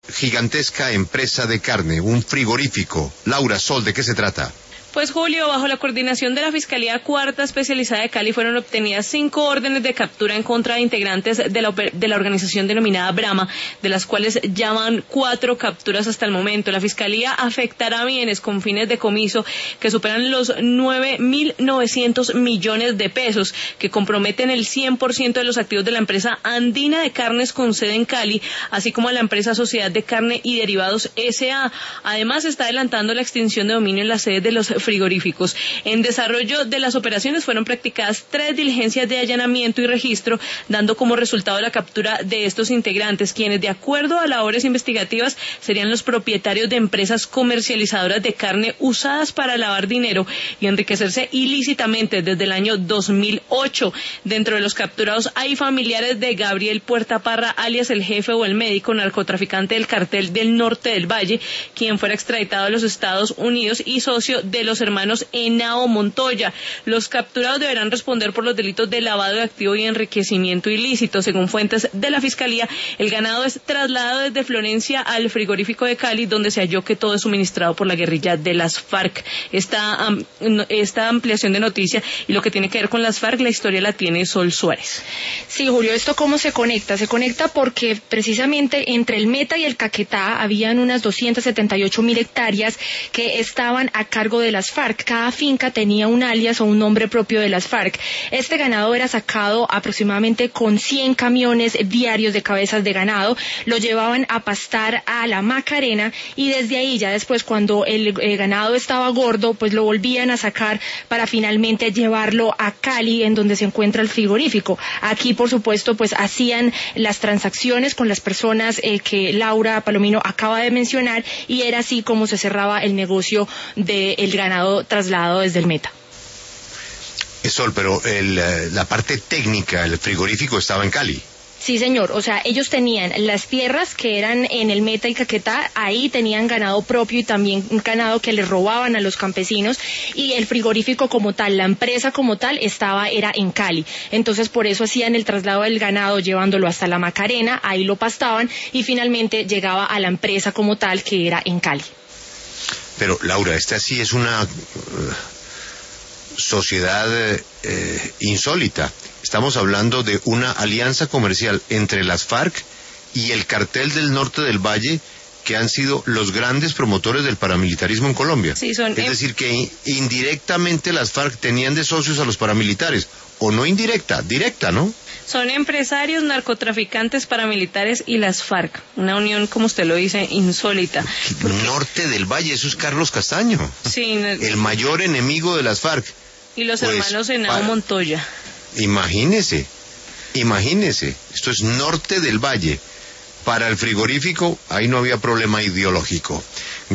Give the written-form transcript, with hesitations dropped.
gigantesca empresa de carne, un frigorífico. Laura Sol, ¿de qué se trata? Pues Julio, bajo la coordinación de la Fiscalía Cuarta Especializada de Cali fueron obtenidas 5 órdenes de captura en contra de integrantes de la organización denominada Brahma, de las cuales ya van 4 capturas hasta el momento. La Fiscalía afectará bienes con fines de comiso que superan los 9.900 millones de pesos, que comprometen el 100% de los activos de la empresa Andina de Carnes con sede en Cali, así como a la empresa Sociedad de Carne y Derivados S.A. Además, está adelantando la extinción de dominio en la sede de los frigoríficos. En desarrollo de las operaciones fueron practicadas 3 diligencias de allanamiento y registro, dando como resultado la captura de estos integrantes, quienes de acuerdo a labores investigativas serían los propietarios de empresas comercializadoras de carne usadas para lavar dinero y enriquecerse ilícitamente desde el año 2008. Dentro de los capturados hay familiares de Gabriel Puerta Parra, alias el jefe o el médico narcotraficante del cartel del Norte del Valle, quien fuera extraditado a los Estados Unidos y socio de los hermanos Henao Montoya. Los capturados deberán responder por los delitos de lavado de activo y enriquecimiento ilícito. Según fuentes de la Fiscalía, el ganado es trasladado desde Florencia al frigorífico de Cali, donde se halló que todo es suministrado por la guerrilla de las FARC. Esta ampliación de noticia y lo que tiene que ver con las FARC, la historia la tiene Sol Suárez. Sí, Julio, ¿esto cómo se conecta? Se conecta porque precisamente entre el Meta y el Caquetá habían unas 278.000 hectáreas que estaban a cargo de las FARC. Cada finca tenía un alias o un nombre propio de las FARC. Este ganado era sacado aproximadamente con 100 camiones diarios de cabezas de ganado, lo llevaban a pastar a la Macarena y desde ahí ya después cuando el ganado estaba gordo pues lo volvían a sacar para finalmente llevarlo a Cali, en donde se encuentra el frigorífico. Aquí por supuesto pues hacían las transacciones con las personas que Laura Palomino acaba de mencionar y era así como se cerraba el negocio del ganado trasladado desde el Meta. Sol, pero la parte técnica, el frigorífico estaba en Cali. Sí, señor, o sea, ellos tenían las tierras que eran en el Meta y Caquetá, ahí tenían ganado propio y también ganado que les robaban a los campesinos, y el frigorífico como tal, la empresa como tal, era en Cali. Entonces por eso hacían el traslado del ganado llevándolo hasta la Macarena, ahí lo pastaban y finalmente llegaba a la empresa como tal que era en Cali. Pero Laura, esta sí es una sociedad insólita. Estamos hablando de una alianza comercial entre las FARC y el cartel del Norte del Valle, que han sido los grandes promotores del paramilitarismo en Colombia. Sí, es decir, que indirectamente las FARC tenían de socios a los paramilitares, o no indirecta, directa, ¿no? Son empresarios, narcotraficantes, paramilitares y las FARC. Una unión, como usted lo dice, insólita. Norte del Valle, eso es Carlos Castaño. Sí. El mayor enemigo de las FARC. Y los hermanos Henao Montoya. Imagínese, esto es Norte del Valle. Para el frigorífico, ahí no había problema ideológico.